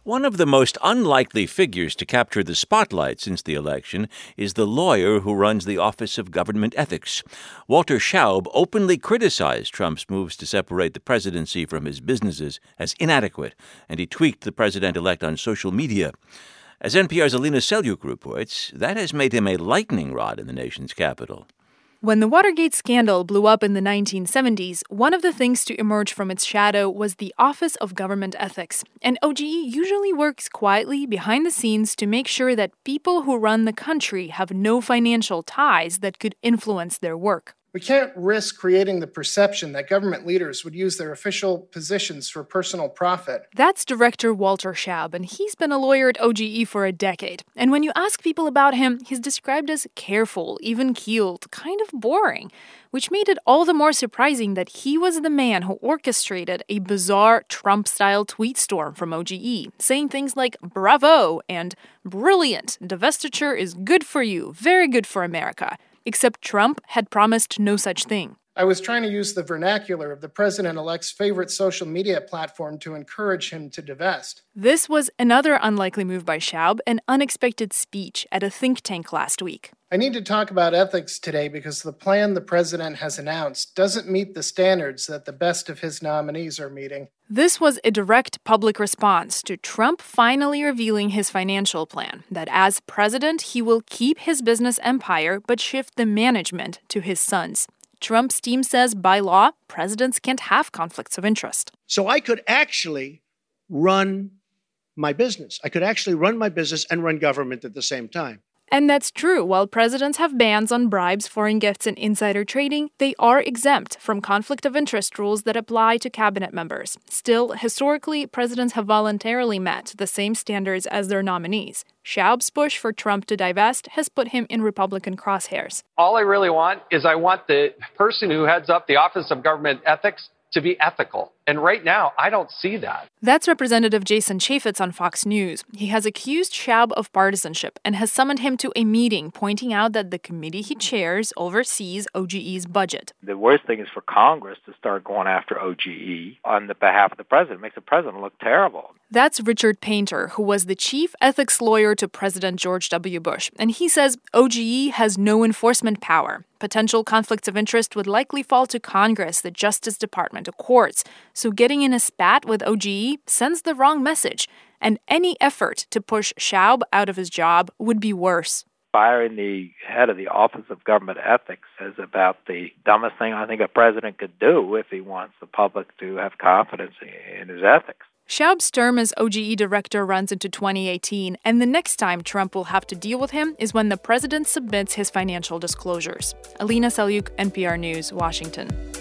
One of the most unlikely figures to capture the spotlight since the election is the lawyer who runs the Office of Government Ethics. Walter Shaub openly criticized Trump's moves to separate the presidency from his businesses as inadequate, and he tweaked the president-elect on social media. As NPR's Alina Selyuk reports, that has made him a lightning rod in the nation's capital. When the Watergate scandal blew up in the 1970s, one of the things to emerge from its shadow was the Office of Government Ethics. And OGE usually works quietly behind the scenes to make sure that people who run the country have no financial ties that could influence their work. We can't risk creating the perception that government leaders would use their official positions for personal profit. That's Director Walter Shaub, and he's been a lawyer at OGE for a decade. And when you ask people about him, he's described as careful, even-keeled, kind of boring, which made it all the more surprising that he was the man who orchestrated a bizarre Trump-style tweet storm from OGE, saying things like "bravo" and "brilliant, divestiture is good for you, very good for America." Except Trump had promised no such thing. I was trying to use the vernacular of the president-elect's favorite social media platform to encourage him to divest. This was another unlikely move by Shaub, an unexpected speech at a think tank last week. I need to talk about ethics today because the plan the president has announced doesn't meet the standards that the best of his nominees are meeting. This was a direct public response to Trump finally revealing his financial plan, that as president, he will keep his business empire but shift the management to his sons. Trump's team says by law, presidents can't have conflicts of interest. So I could actually run my business. I could actually run my business and run government at the same time. And that's true. While presidents have bans on bribes, foreign gifts, and insider trading, they are exempt from conflict of interest rules that apply to cabinet members. Still, historically, presidents have voluntarily met the same standards as their nominees. Shaub's push for Trump to divest has put him in Republican crosshairs. All I really want is the person who heads up the Office of Government Ethics to be ethical. And right now, I don't see that. That's Representative Jason Chaffetz on Fox News. He has accused Shaub of partisanship and has summoned him to a meeting, pointing out that the committee he chairs oversees OGE's budget. The worst thing is for Congress to start going after OGE on the behalf of the president. It makes the president look terrible. That's Richard Painter, who was the chief ethics lawyer to President George W. Bush. And he says OGE has no enforcement power. Potential conflicts of interest would likely fall to Congress, the Justice Department, or courts. So getting in a spat with OGE sends the wrong message. And any effort to push Shaub out of his job would be worse. Firing the head of the Office of Government Ethics is about the dumbest thing I think a president could do if he wants the public to have confidence in his ethics. Shaub's term as OGE director runs into 2018, and the next time Trump will have to deal with him is when the president submits his financial disclosures. Alina Selyuk, NPR News, Washington.